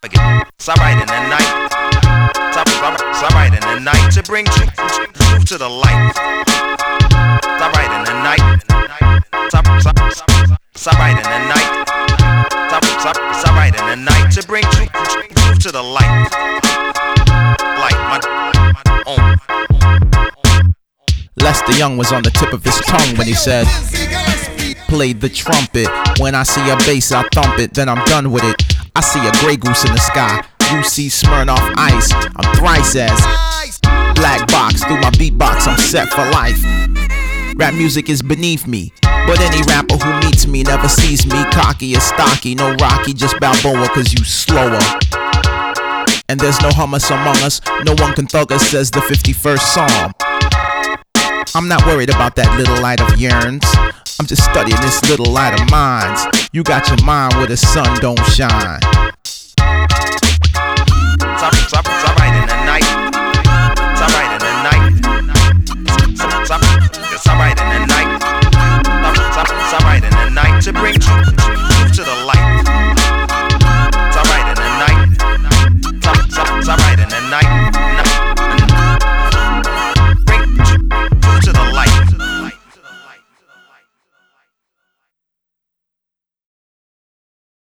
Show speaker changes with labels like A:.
A: It's alright in the night. It's alright in the night to bring truth to the light. It's alright in the night. It's alright in the night. It's alright in the night to bring truth to the light.
B: Lester Young was on the tip of his tongue when he said, "Play the trumpet. When I see a bass, I thump it. Then I'm done with it. I see a gray goose in the sky. You see Smirnoff Ice. I'm thrice as black box. Through my beatbox, I'm set for life. Rap music is beneath me, but any rapper who meets me never sees me cocky or stocky. No Rocky, just Balboa, cause you slower. And there's no hummus among us. No one can thug us," says the 51st Psalm. I'm not worried about that little light of yearns. I'm just studying this little light of mine. You got your mind where the sun don't shine.